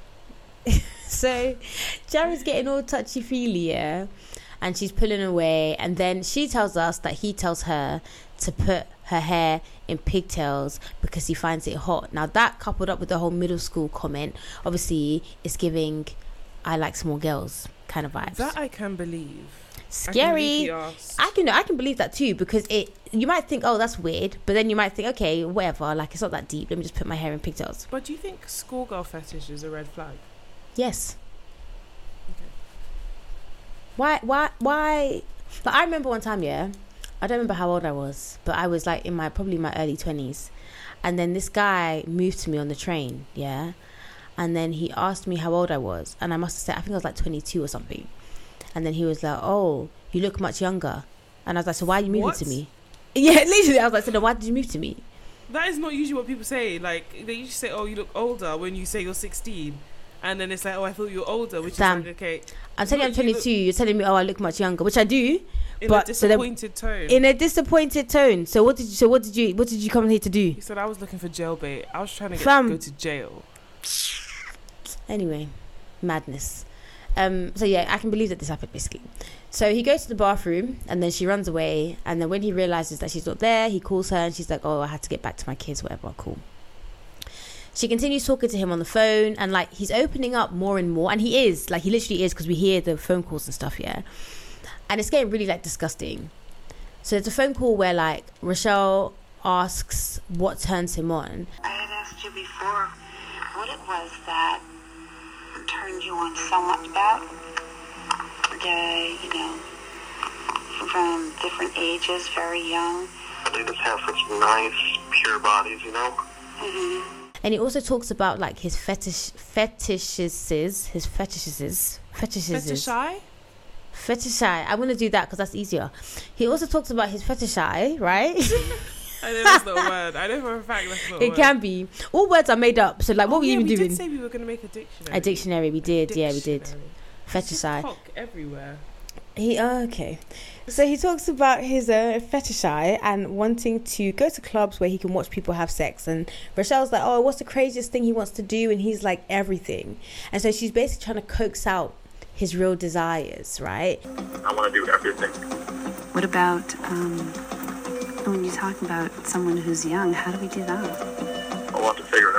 So Jared's getting all touchy-feely, yeah? And she's pulling away, and then she tells us that he tells her to put her hair in pigtails because he finds it hot. Now that, coupled up with the whole middle school comment, obviously is giving I like small girls kind of vibes. That I can believe. Scary. I can, I can I can believe that too, because it you might think, oh, that's weird, but then you might think, okay, whatever, like it's not that deep, let me just put my hair in pigtails. But do you think schoolgirl fetish is a red flag? Yes. Okay. Why, why, why? Like, I remember one time, yeah, I don't remember how old I was, but I was like in my, probably my early twenties. And then this guy moved to me on the train, yeah. And then he asked me how old I was. And I must have said, I think I was like twenty-two or something. And then he was like, oh, you look much younger. And I was like, so why are you moving What? to me? Yeah, literally. I was like, so then why did you move to me? That is not usually what people say. Like, they usually say, oh, you look older when you say you're sixteen. And then it's like, oh, I thought you were older, which Damn. is like, okay. I'm telling you I'm Look, you look- twenty-two. You're telling me, oh, I look much younger, which I do. In But- a so then- disappointed tone. In a disappointed tone. So what did you, so what did you, what did you come here to do? He said, I was looking for jailbait. I was trying to get Fam. go to jail. Anyway, madness. Um, so yeah, I can believe that this happened basically. So he goes to the bathroom and then she runs away, and then when he realizes that she's not there, he calls her and she's like, oh, I had to get back to my kids, whatever, cool. She continues talking to him on the phone, and like he's opening up more and more, and he is like he literally is, because we hear the phone calls and stuff, yeah. And it's getting really like disgusting. So it's a phone call where like Rochelle asks what turns him on. I had asked you before what it was that turned you on so much about the, you know, from different ages, very young. They just have such nice, pure bodies, you know? Mm-hmm. And he also talks about like his fetish fetishes, his fetishes, fetishes, Fetishy? fetishy. I'm gonna do that because that's easier. He also talks about his fetishy, right? I know that's not a word. I know for a fact that's not a It word. can be. All words are made up. So like, what Oh, were you yeah, even we doing? did say we were going to make a dictionary. A dictionary. We did. Yeah, we did. Dictionary. It's just Fetishy. cock everywhere. He oh, okay. So he talks about his uh, fetishy and wanting to go to clubs where he can watch people have sex. And Rochelle's like, oh, what's the craziest thing he wants to do? And he's like, everything. And so she's basically trying to coax out his real desires, right? I want to do everything. What about, um, when you talk about someone who's young, how do we do that? I want to figure it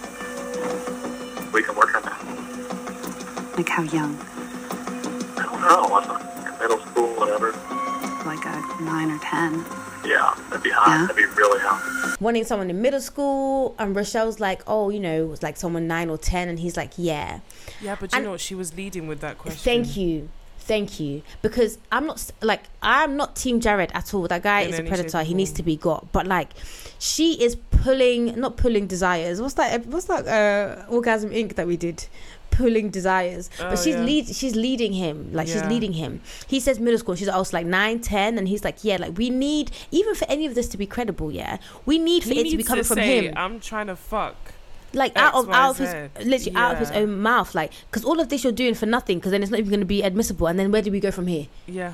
out. We can work on that. Like how young? I don't know. I'm not, nine or ten. Yeah, that'd be hot. Yeah. That'd be really hot. Wanting someone in middle school, and Rochelle's like, oh, you know, like someone nine or ten, and he's like, yeah. Yeah, but you and know what? She was leading with that question. Thank you. Thank you. Because I'm not, like, I'm not Team Jared at all. That guy in is a predator. He needs to be got. But, like, she is pulling, not pulling desires. What's that, what's that uh, Orgasm Incorporated that we did? Pulling desires. Oh, but she's yeah. lead, she's leading him. Like, yeah. she's leading him. He says middle school. She's also like nine, ten. And he's like, yeah, like, we need, even for any of this to be credible, yeah, we need for he it to be coming to from say, him. I'm trying to fuck. Like X, out of out of his literally yeah. out of his own mouth, like, because all of this you're doing for nothing, because then it's not even going to be admissible, and then where do we go from here? Yeah.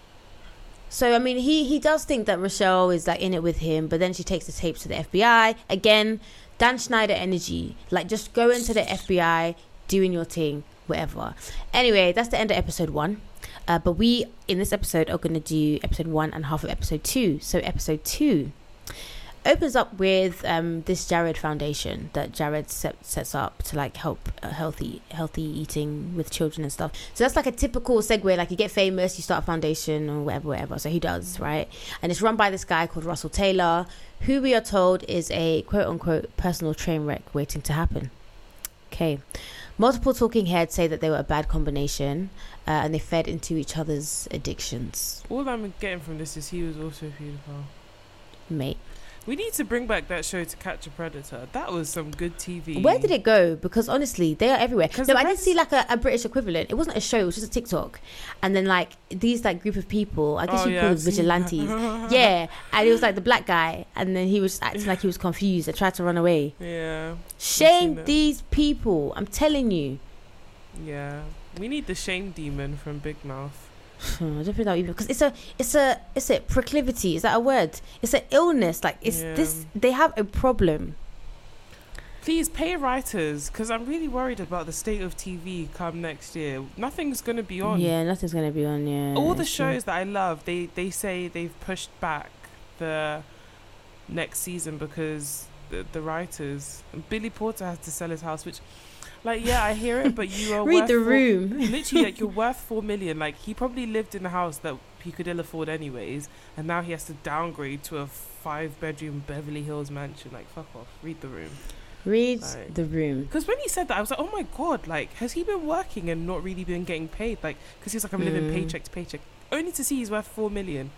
So I mean, he he does think that Rochelle is like in it with him, but then she takes the tapes to the F B I again. Dan Schneider energy, like, just go into the F B I, doing your thing, whatever. Anyway, that's the end of episode one. Uh, but we in this episode are going to do episode one and half of episode two. So episode two opens up with um, this Jared Foundation that Jared set, sets up to like help uh, healthy healthy eating with children and stuff. So that's like a typical segue, like you get famous, you start a foundation or whatever, whatever. So he does, right? And it's run by this guy called Russell Taylor, who we are told is a quote unquote personal train wreck waiting to happen. Okay. Multiple talking heads say that they were a bad combination uh, and they fed into each other's addictions. All I'm getting from this is he was also beautiful. Mate. We need to bring back that show To Catch a Predator. That was some good T V. Where did it go? Because honestly, they are everywhere. No, I didn't see like a, a British equivalent. It wasn't a show. It was just a TikTok. And then like these like group of people, I guess oh, you yeah, call them vigilantes. Yeah. And it was like the black guy. And then he was just acting like he was confused. I tried to run away. Yeah. Shame these people. I'm telling you. Yeah. We need the shame demon from Big Mouth. I don't think that even, because it's a it's a it's a proclivity. Is that a word? It's an illness. Like it's yeah. this. They have a problem. Please pay writers, because I'm really worried about the state of T V come next year. Nothing's gonna be on. Yeah, nothing's gonna be on. Yeah. All the shows that I love, they they say they've pushed back the next season because the, the writers. Billy Porter has to sell his house, which. Like, yeah, I hear it, but you are read worth the four, room. Literally, like, you're worth four million. Like, he probably lived in a house that he could ill afford anyways, and now he has to downgrade to a five-bedroom Beverly Hills mansion. Like, fuck off. Read the room. Read like, the room. Because when he said that, I was like, oh my god, like, has he been working and not really been getting paid? Like, because he's like, I'm mm. living paycheck to paycheck, only to see he's worth four million.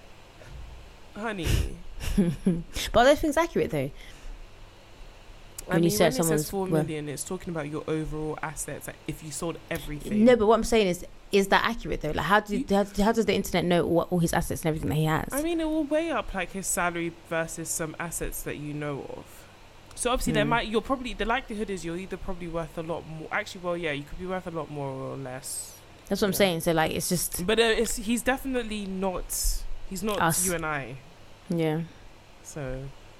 Honey. But are those things accurate though? When I mean, you when it says four million, it's talking about your overall assets. Like if you sold everything. No, but what I'm saying is, is that accurate though? Like, how do you, how, how does the internet know what all his assets and everything that he has? I mean, it will weigh up like his salary versus some assets that you know of. So obviously, mm. there might you're probably the likelihood is you're either probably worth a lot more. Actually, well, yeah, you could be worth a lot more or less. That's what yeah. I'm saying. So like, it's just. But uh, it's he's definitely not. He's not us. You and I. Yeah. So.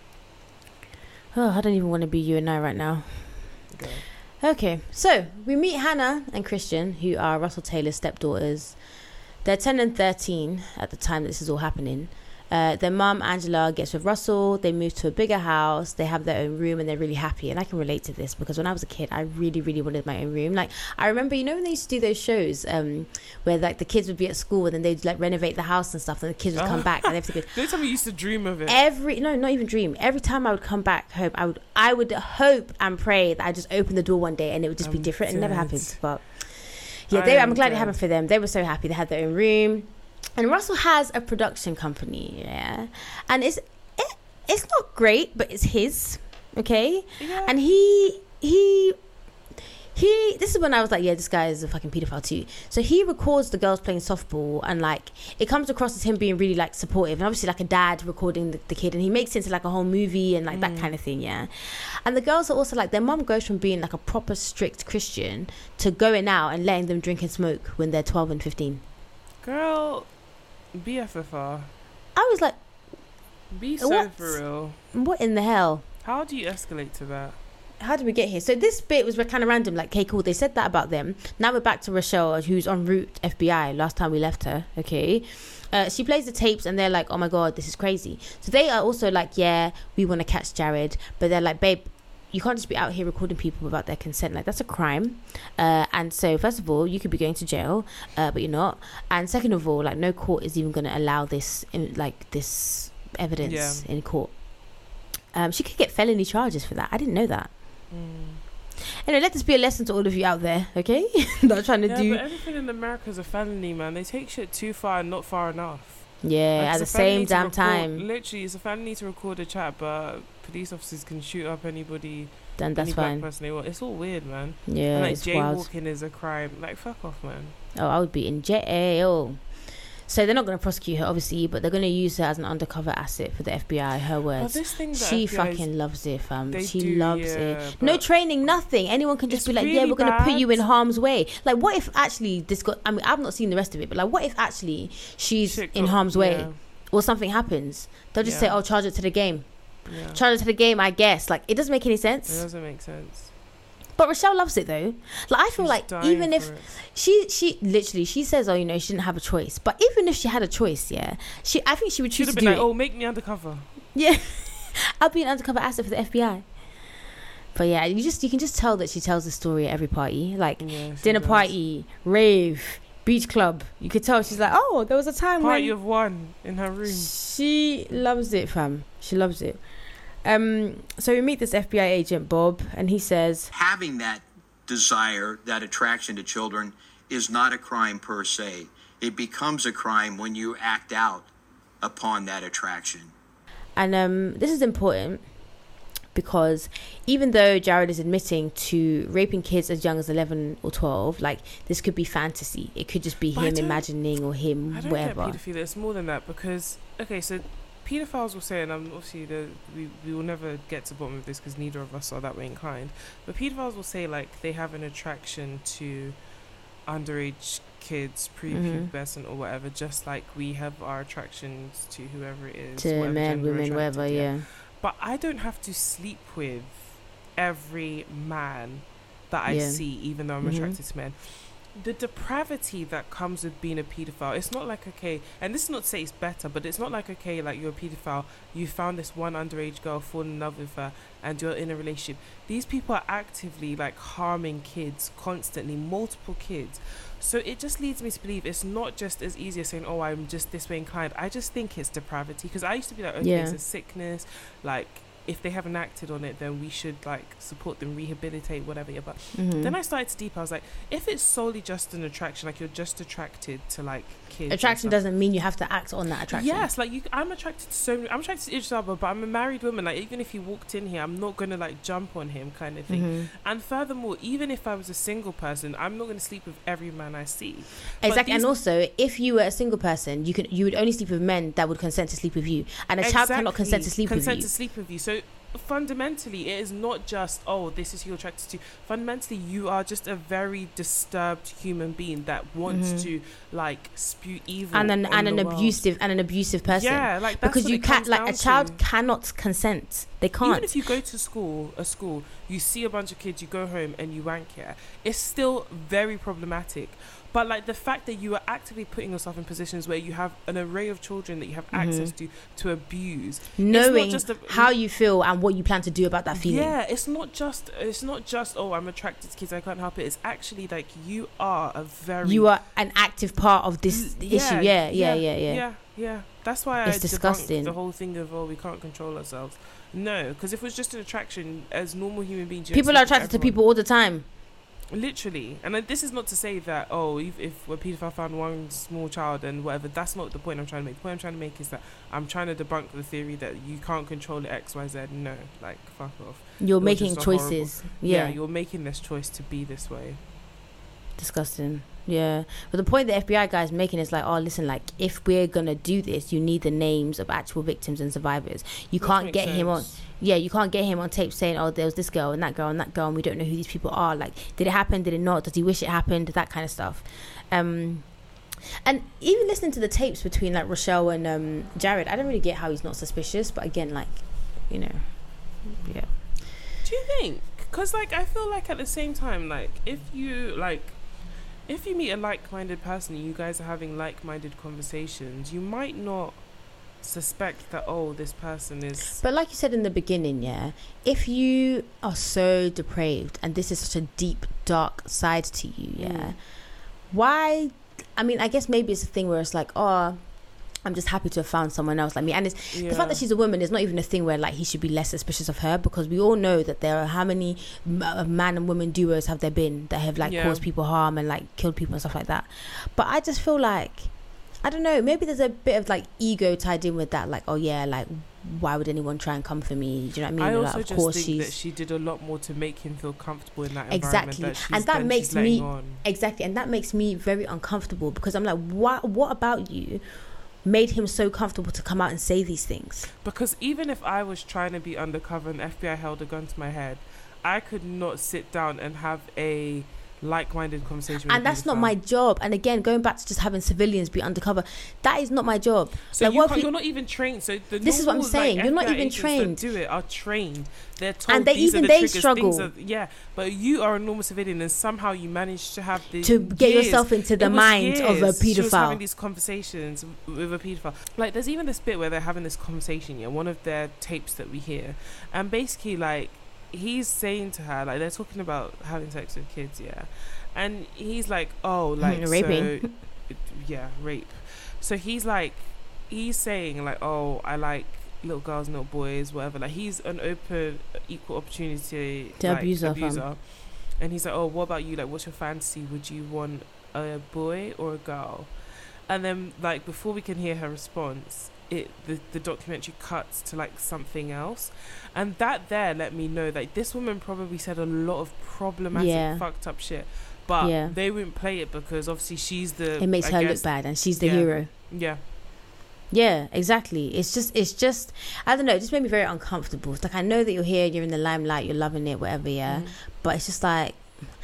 Oh, I don't even want to be you and I right now. Okay. Okay, so we meet Hannah and Christian, who are Russell Taylor's stepdaughters. They're ten and thirteen at the time that this is all happening. Uh, their mum, Angela, gets with Russell. They move to a bigger house. They have their own room and they're really happy. And I can relate to this because when I was a kid, I really, really wanted my own room. Like, I remember, you know, when they used to do those shows um, where, like, the kids would be at school and then they'd, like, renovate the house and stuff and the kids would come back. And everything. Every time you used to dream of it. Every, no, not even dream. Every time I would come back home, I would I would hope and pray that I just open the door one day and it would just I'm be different. dead. It never happened. But, yeah, they, I'm glad dead. It happened for them. They were so happy. They had their own room. And Russell has a production company, yeah, and it's it, it's not great, but it's his, okay. Yeah. And he he he. This is when I was like, yeah, this guy is a fucking pedophile too. So he records the girls playing softball, and like it comes across as him being really like supportive, and obviously like a dad recording the, the kid, and he makes it into like a whole movie and like mm. that kind of thing, yeah. And the girls are also like, their mum goes from being like a proper strict Christian to going out and letting them drink and smoke when they're twelve and fifteen. Girl. B F F R. I was like, be so what? For real. What in the hell? How do you escalate to that? How did we get here? So this bit was kind of random. Like, okay, cool. They said that about them. Now we're back to Rochelle, who's en route F B I. Last time we left her, okay. Uh, she plays the tapes, and they're like, "Oh my god, this is crazy." So they are also like, "Yeah, we want to catch Jared," but they're like, "Babe, you can't just be out here recording people without their consent. Like, that's a crime. Uh, and so, first of all, you could be going to jail, uh, but you're not. And second of all, like, no court is even going to allow this, in, like, this evidence yeah. in court. Um, she could get felony charges for that. I didn't know that. Mm. Anyway, let this be a lesson to all of you out there, okay? Not trying to yeah, do. But everything in America is a felony, man. They take shit too far and not far enough. Yeah, like, at the same damn record, time. Literally, it's a felony to record a chat, but police officers can shoot up anybody. Then that's any fine. Black person they want. It's all weird, man. Yeah, and, like, it's jaywalking wild. is a crime. Like, fuck off, man. Oh, I would be in jail. So they're not going to prosecute her, obviously, but they're going to use her as an undercover asset for the F B I. Her words. Oh, this thing that she F B I's fucking loves it, fam. She do, loves yeah, it. No training, nothing. Anyone can just be like, really yeah, we're going to put you in bad. harm's way. Like, what if actually this got? I mean, I've not seen the rest of it, but like, what if actually she's Shit in got- harm's way, yeah. or something happens? They'll just Yeah. say, oh, charge it to the game. Yeah. Charge it to the game, I guess. Like, it doesn't make any It sense. doesn't make sense. But Rochelle loves it though. Like, I feel She's like dying even if for it. she she literally she says, oh, you know, she didn't have a choice. But even if she had a choice, yeah, she I think she would choose Should to have do been like, it. oh, make me undercover. Yeah, I'll be an undercover asset for the F B I. But yeah, you just you can just tell that she tells the story at every party, like Yeah, she dinner does. party, rave, beach club. You could tell she's like, oh, there was a time Party when of one in her room. she loves it, fam. She loves it. Um, so we meet this F B I agent Bob, and he says, having that desire, that attraction to children, is not a crime per se. It becomes a crime when you act out upon that attraction. and um, this is important because even though Jared is admitting to raping kids as young as eleven or twelve, like, this could be fantasy. It could just be But I him don't- imagining or him I don't whatever. get paedophilia. It's more than that because, okay, so paedophiles will say, and I'm obviously the, we, we will never get to the bottom of this because neither of us are that way inclined, but paedophiles will say, like, they have an attraction to underage kids, prepubescent or whatever, just like we have our attractions to whoever it is. To whatever men, gender women, attracted, whatever, yeah. But I don't have to sleep with every man that I Yeah. see, even though I'm Mhm. attracted to men. The depravity that comes with being a paedophile, it's not like, okay, and this is not to say it's better, but it's not like, okay, like, you're a paedophile, you found this one underage girl, fall in love with her, and you're in a relationship. These people are actively, like, harming kids constantly, multiple kids. So it just leads me to believe it's not just as easy as saying, oh, I'm just this way inclined. I just think it's depravity, because I used to be like, okay, Yeah. it's a sickness, like, if they haven't acted on it, then we should, like, support them, rehabilitate, whatever. Yeah, but Mhm. then I started to deep. I was like, if it's solely just an attraction, like, you're just attracted to, like, kids. and Attraction stuff. doesn't mean you have to act on that attraction. Yes, like, you. I'm attracted to so many. I'm attracted to Idris Elba, but I'm a married woman. Like, even if he walked in here, I'm not gonna, like, jump on him, kind of thing. Mhm. And furthermore, even if I was a single person, I'm not gonna sleep with every man I see. But Exactly, and these- also, if you were a single person, you could you would only sleep with men that would consent to sleep with you, and a child cannot consent to sleep consent with to you. sleep with you. So fundamentally, it is not just, oh, this is who you're attracted to. Fundamentally, you are just a very disturbed human being that wants Mhm. to, like, spew evil And an on and an the world. abusive and an abusive person. Yeah, like, that's because what you it can't, comes like, a down child to. cannot consent. They can't. Even if you go to school, a school, you see a bunch of kids, you go home and you wank here, it's still very problematic. But, like, the fact that you are actively putting yourself in positions where you have an array of children that you have Mhm. access to to abuse, Knowing just a- how you feel and what you plan to do about that feeling. yeah, it's not just it's not just oh, I'm attracted to kids, I can't help it. It's actually like you are a very You are an active part of this L- issue. Yeah, yeah, yeah, yeah. yeah, yeah. That's why It's I disgusting. debunked the whole thing of, oh, we can't control ourselves. No, because if it was just an attraction, as normal human beings, you don't People sleep are with attracted to everyone. people all the time. Literally. And uh, this is not to say that, oh, if, if a paedophile found one small child and whatever, that's not the point I'm trying to make. The point I'm trying to make is that I'm trying to debunk the theory that you can't control it X, Y, Z. No, like, fuck off. You're, You're making just a choices. Yeah. Yeah. You're making this choice to be this way. Disgusting. Yeah. But the point the F B I guy is making is like, oh, listen, like, if we're going to do this, you need the names of actual victims and survivors. You Which can't makes get him on. sense. Yeah, you can't get him on tape saying, oh, there was this girl and that girl and that girl and we don't know who these people are. Like, did it happen? Did it not? Does he wish it happened? That kind of stuff. Um, and even listening to the tapes between, like, Rochelle and um, Jared, I don't really get how he's not suspicious. But again, like, you know, yeah. Do you think? Because, like, I feel like at the same time, like, if you, like, if you meet a like-minded person and you guys are having like-minded conversations, you might not suspect that, oh, this person is... But like you said in the beginning, yeah, if you are so depraved and this is such a deep, dark side to you, yeah, mm. why... I mean, I guess maybe it's a thing where it's like, oh, I'm just happy to have found someone else like me. And it's, yeah. the fact that she's a woman is not even a thing where like he should be less suspicious of her, because we all know that there are how many man and woman duos have there been that have like yeah. caused people harm and like killed people and stuff like that. But I just feel like, I don't know, maybe there's a bit of like ego tied in with that, like, oh yeah, like why would anyone try and come for me? Do you know what I mean? I like, also of just course think she's... that she did a lot more to make him feel comfortable in that exactly. environment. That and that makes me on. exactly, and that makes me very uncomfortable, because I'm like, what? What about you made him so comfortable to come out and say these things? Because even if I was trying to be undercover and the F B I held a gun to my head, I could not sit down and have a like-minded conversation with and that's not my job. And again, going back to just having civilians be undercover, that is not my job. So like, you what can't, you, you're not even trained. So the this normal, is what I'm saying, like, you're not F B I even trained that do it are trained. They're told and they these even are the they triggers, struggle are, yeah, but you are a normal civilian and somehow you manage to have the to get years, yourself into the mind years, of a paedophile. She was having these conversations with a paedophile. Like there's even this bit where they're having this conversation, yeah, one of their tapes that we hear, and basically like he's saying to her, like they're talking about having sex with kids, yeah, and he's like, oh, like mm, raping so, yeah, rape. So he's like, he's saying like, oh, I like little girls and little boys, whatever. Like he's an open, equal opportunity to like, abuser, abuser. And he's like, oh, what about you? Like, what's your fantasy? Would you want a boy or a girl? And then like before we can hear her response, it the, the documentary cuts to like something else, and that there let me know that this woman probably said a lot of problematic yeah. fucked up shit, but yeah. they wouldn't play it because obviously she's the it makes I her guess, look bad and she's the yeah, hero. yeah yeah exactly. It's just it's just I don't know, it just made me very uncomfortable. It's like, I know that you're here, you're in the limelight, you're loving it, whatever, yeah, mm. but it's just like,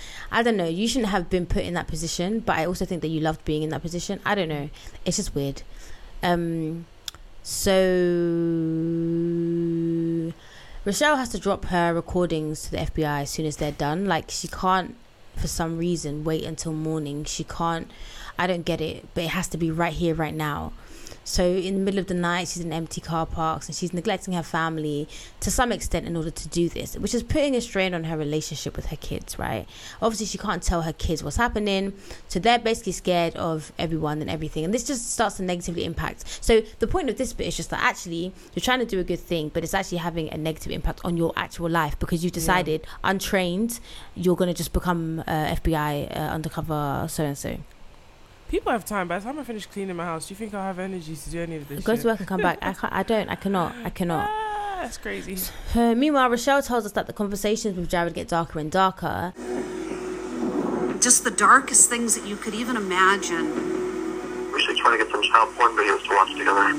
I don't know, you shouldn't have been put in that position, but I also think that you loved being in that position. I don't know, it's just weird. um So Rochelle has to drop her recordings to the F B I as soon as they're done. Like she can't, for some reason, wait until morning. She can't, I don't get it, but it has to be right here, right now. So in the middle of the night, she's in empty car parks and she's neglecting her family to some extent in order to do this, which is putting a strain on her relationship with her kids, right? Obviously, she can't tell her kids what's happening. So they're basically scared of everyone and everything. And this just starts to negatively impact. So the point of this bit is just that actually you're trying to do a good thing, but it's actually having a negative impact on your actual life because you've decided, yeah. untrained, you're going to just become uh, F B I uh, undercover so-and-so. People have time. By the time I finish cleaning my house, do you think I'll have energy to do any of this Go shit? to work and come back. I can't, I don't. I cannot. I cannot. Ah, that's crazy. Uh, meanwhile, Rochelle tells us that the conversations with Jared get darker and darker. Just the darkest things that you could even imagine. We should try to get some child porn videos to watch together.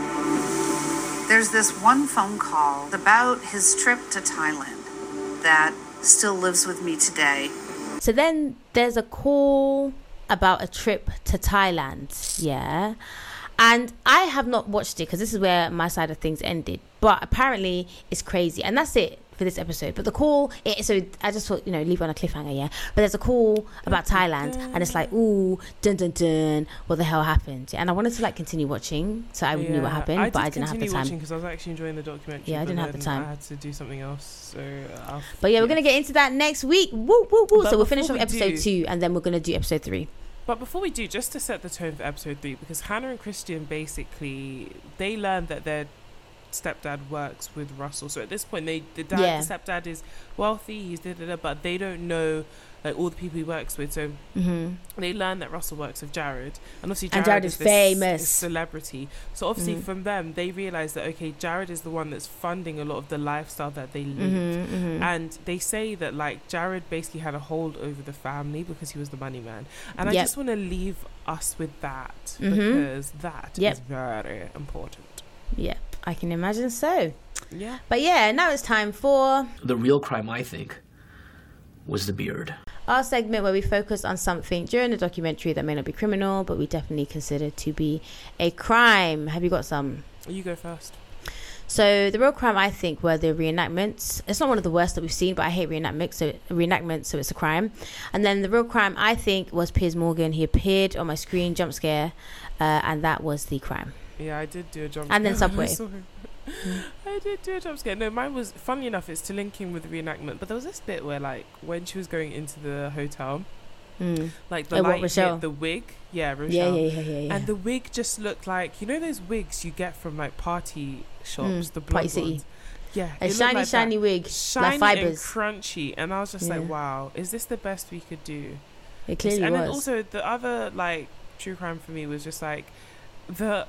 There's this one phone call about his trip to Thailand that still lives with me today. So then there's a call about a trip to Thailand, yeah, and I have not watched it because this is where my side of things ended, but apparently it's crazy, and that's it for this episode. But the call, it, so I just thought, you know, leave it on a cliffhanger, yeah, but there's a call about Thailand and it's like, ooh, dun dun dun, what the hell happened? And I wanted to like continue watching so I yeah, knew what happened, I but I didn't have the time because I was actually enjoying the documentary. Yeah, I didn't have the time. I had to do something else, so I'll but yeah, we're gonna get into that next week. Woo woo woo. So we'll finish off we episode do, two and then we're gonna do episode three. But before we do, just to set the tone for episode three, because Hannah and Christian basically, they learned that their stepdad works with Russell. So at this point, they the dad, yeah. the stepdad is wealthy, he's da da da, but they don't know like all the people he works with. So mm-hmm. they learn that Russell works with Jared, and obviously Jared, and Jared is, is this famous celebrity. So obviously mm-hmm. from them, they realize that okay, Jared is the one that's funding a lot of the lifestyle that they live, mm-hmm, mm-hmm. and they say that like Jared basically had a hold over the family because he was the money man. And yep. I just want to leave us with that mm-hmm. because that yep. is very important. Yep, I can imagine so. Yeah. But yeah, now it's time for the real crime, I think, was the beard. Our segment where we focus on something during the documentary that may not be criminal, but we definitely consider to be a crime. Have you got some? You go first. So the real crime, I think, were the reenactments. It's not one of the worst that we've seen, but I hate reenactments, so reenactments, so it's a crime. And then the real crime, I think, was Piers Morgan. He appeared on my screen, jump scare, uh, and that was the crime. Yeah, I did do a jump And then scare. Subway. mm. I did do a jump scare. No, mine was, funny enough, it's to link in with the reenactment, but there was this bit where, like, when she was going into the hotel, Mm. like the Oh, light what, hit the wig. Yeah, Rochelle. Yeah, yeah, yeah, yeah, yeah. And the wig just looked like, you know those wigs you get from like party shops, Mm, the blonde Party City. ones. Yeah, A it looked shiny, like shiny that. wig, shiny like fibers, and crunchy, and I was just Yeah. like, wow, is this the best we could do? It clearly and was. then also the other like true crime for me was just like the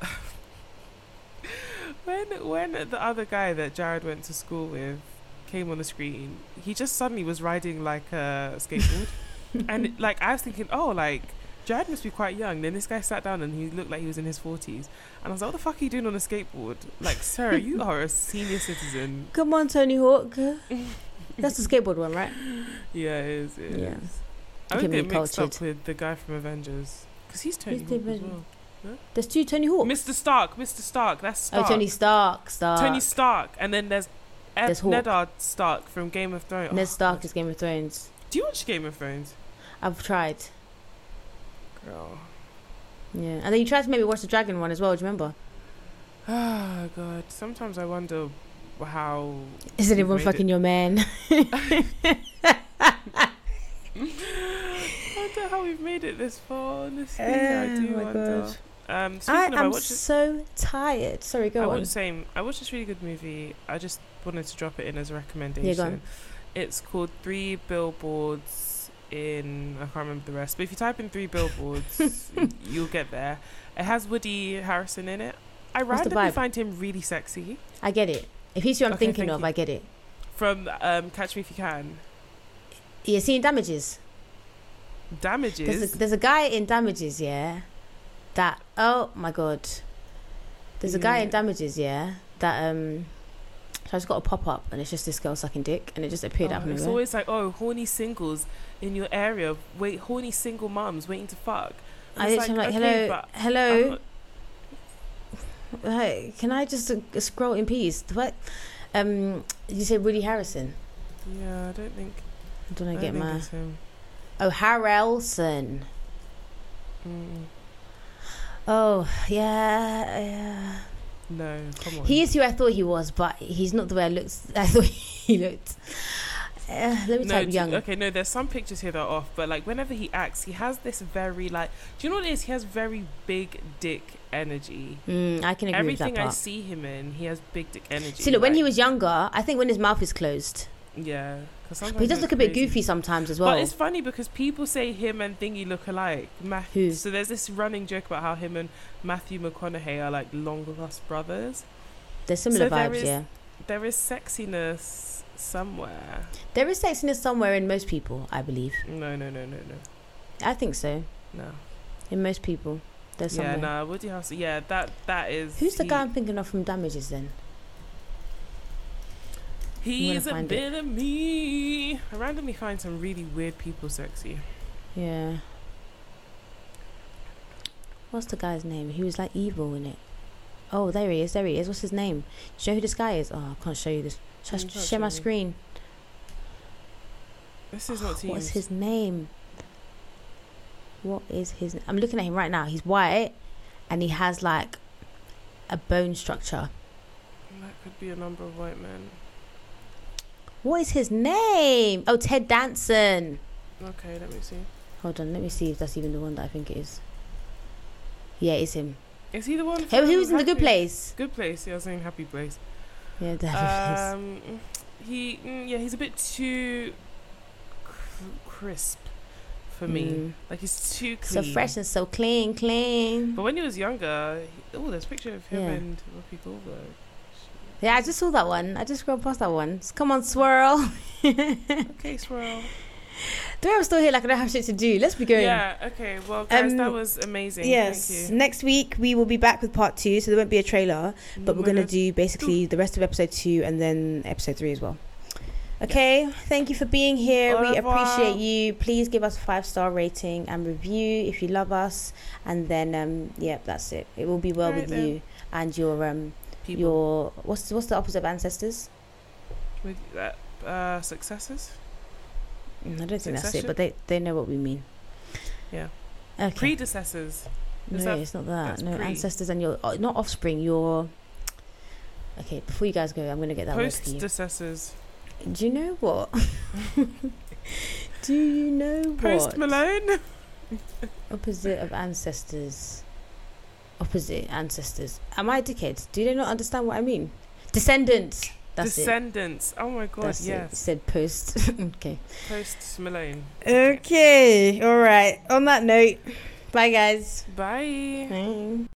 when when the other guy that Jared went to school with came on the screen, he just suddenly was riding like a skateboard. And like I was thinking, oh, like Jared must be quite young. Then this guy sat down and he looked like he was in his forties. And I was like, what the fuck are you doing on a skateboard? Like, sir, you are a senior citizen. Come on, Tony Hawk. That's the skateboard one, right? Yeah, it is. It Yeah. is. I Look would at get me, mixed cultured. up with the guy from Avengers. Because he's Tony Who's Hawk the as Aven- well. There's two Tony Hawks. Mister Stark. Mister Stark. That's Stark. Oh, Tony Stark. Stark. Tony Stark. And then there's, Ed There's Hawk. Ned Stark from Game of Thrones. Ned Oh, Stark God. is Game of Thrones. Do you watch Game of Thrones? I've tried. Girl. Yeah, and then you tried to maybe watch the Dragon one as well. Do you remember? Oh, God. Sometimes I wonder how... Is we've anyone made fucking it- your man? I wonder how we've made it this far, honestly. I Oh do my wonder. God. Um, speaking I of, am I watched, so tired. Sorry, I go on. watched same. I watched this really good movie. I just wanted to drop it in as a recommendation. Yeah, go on. It's called Three Billboards in, I can't remember the rest, but if you type in Three Billboards, you'll get there. It has Woody Harrelson in it. I What's the randomly vibe? find him really sexy. I get it. If he's who I'm Okay, thinking thank of, you. I get it. From um, Catch Me If You Can. Yeah, seeing Damages. Damages. There's a, there's a guy in Damages, yeah. That oh my god. There's a guy in Yeah. Damages, yeah. That um. So I just got a pop up, and it's just this girl sucking dick, and it just appeared Oh, out of it's nowhere. always like, oh, horny singles in your area. Wait, horny single mums waiting to fuck. And I it's literally like, okay, hello, but I'm hello. not- Hey, can I just uh, scroll in peace? What? Um, you said Woody Harrelson. Yeah, I don't think. I don't I know, don't get think my. it's him. Oh, Harrelson. Mm, Oh, yeah, yeah. no, come on. He is who I thought he was, but he's not the way I looked. I thought he looked. Uh, let me no, type d- young. okay, no, there's some pictures here that are off, but like whenever he acts, he has this very like. Do you know what it is? He has very big dick energy. Mm, I can agree Everything with that I part. see him in, he has big dick energy. See, look, when like- he was younger, I think when his mouth is closed, yeah, because sometimes but he does looks look a bit crazy. goofy sometimes as well. But it's funny because people say him and Thingy look alike. Math- Who? So there's this running joke about how him and Matthew McConaughey are like long lost brothers. There's similar so there vibes, is- yeah. There is sexiness somewhere. There is sexiness somewhere in most people, I believe. No, no, no, no, no, I think so. no. In most people, there's somewhere. Yeah, nah. Woody Harrelson. Yeah, that that is. Who's the he- guy I'm thinking of from Damages then? He's a find bit of me. I randomly find some really weird people sexy. Yeah. What's the guy's name? He was like evil in it. Oh, there he is. There he is. What's his name? Do you know who this guy is? Oh, I can't show you this. Shall I You can't share my show me. screen? This is not What's Teams. his name? What is his? I'm looking at him right now. He's white, and he has like a bone structure. That could be a number of white men. What is his name? Oh, Ted Danson. Okay, let me see. Hold on, let me see if that's even the one that I think it is. Yeah, it's him. Is he the one? Hey, from he was in The Good Happy- Place. Good Place. Yeah, I was saying Happy Place. Yeah, the Happy Place. Um, he mm, yeah, he's a bit too cr- crisp for me. Mm. Like he's too So clean. fresh and so clean, clean. But when he was younger, he, oh, there's a picture of him Yeah. and Whoopi Goldberg. Yeah, I just saw that one. I just scrolled past that one. Come on, swirl. Okay, swirl. The way I'm still here, like I don't have shit to do. Let's be going. Yeah. Okay. Well, guys, Um, that was amazing. Yes. Thank you. Next week we will be back with part two, so there won't be a trailer, but we're gonna do basically the rest of episode two and then episode three as well. Okay. Thank you for being here. Au We revoir. appreciate you. Please give us a five star rating and review if you love us, and then um yeah, that's it. It will be well Alright with then. you and your um People your what's what's the opposite of ancestors? with uh, uh, successes. Mm, I don't think that's it, Succession? but they they know what we mean. Yeah. Okay. Predecessors. No, that, it's not that. No, pre. ancestors and your uh, not offspring. Your okay. Before you guys go, I'm gonna get that word for you. Post-decessors. Do you know what? Do you know what? Post Malone. Opposite of ancestors. Opposite ancestors. Am I a dickhead? Do they not understand what I mean? Descendants. That's Descendants. it. Oh my god, That's yes. It. It said post. Okay. Post Malone. Okay. All right. On that note, bye guys. Bye. Bye.